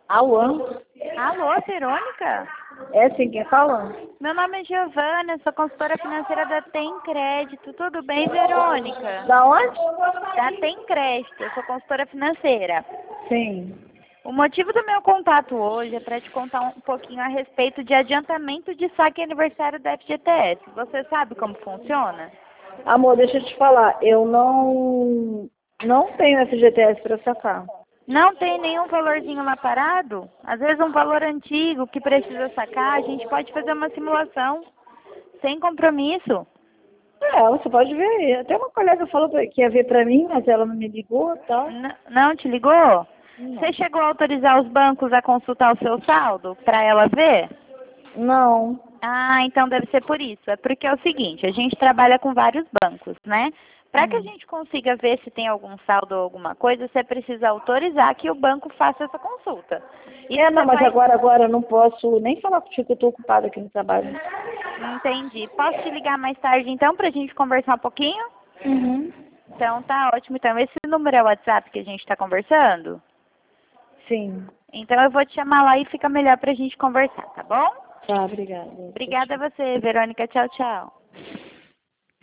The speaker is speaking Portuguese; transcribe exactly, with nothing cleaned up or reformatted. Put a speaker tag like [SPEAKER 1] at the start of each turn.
[SPEAKER 1] Alô?
[SPEAKER 2] Alô, Verônica?
[SPEAKER 1] É sim, quem fala?
[SPEAKER 2] Meu nome é Giovana, sou consultora financeira da Tem Crédito. Tudo bem, Verônica?
[SPEAKER 1] Da onde?
[SPEAKER 2] Da Tem Crédito, eu sou consultora financeira.
[SPEAKER 1] Sim.
[SPEAKER 2] O motivo do meu contato hoje é para te contar um pouquinho a respeito de adiantamento de saque aniversário da F G T S. Você sabe como funciona?
[SPEAKER 1] Amor, deixa eu te falar, eu não, não tenho F G T S para sacar.
[SPEAKER 2] Não tem nenhum valorzinho lá parado? Às vezes um valor antigo que precisa sacar, a gente pode fazer uma simulação sem compromisso.
[SPEAKER 1] É, você pode ver aí. Até uma colega falou que ia ver pra mim, mas ela não me ligou e tal.
[SPEAKER 2] N- não te ligou?
[SPEAKER 1] Não.
[SPEAKER 2] Você chegou a autorizar os bancos a consultar o seu saldo para ela ver?
[SPEAKER 1] Não.
[SPEAKER 2] Ah, então deve ser por isso. É porque é o seguinte, a gente trabalha com vários bancos, né? Para que a
[SPEAKER 1] Hum.
[SPEAKER 2] gente consiga ver se tem algum saldo ou alguma coisa, você precisa autorizar que o banco faça essa consulta. E
[SPEAKER 1] É, não,
[SPEAKER 2] você
[SPEAKER 1] mas
[SPEAKER 2] vai...
[SPEAKER 1] agora, agora eu não posso nem falar contigo que eu tô ocupada aqui no trabalho.
[SPEAKER 2] Entendi. Posso te ligar mais tarde então para a gente conversar um pouquinho?
[SPEAKER 1] Uhum.
[SPEAKER 2] Então tá ótimo. Então esse número é o WhatsApp que a gente está conversando?
[SPEAKER 1] Sim.
[SPEAKER 2] Então eu vou te chamar lá e fica melhor para a gente conversar, tá bom?
[SPEAKER 1] Tá, obrigada.
[SPEAKER 2] Obrigada a você, Verônica. Tchau, tchau.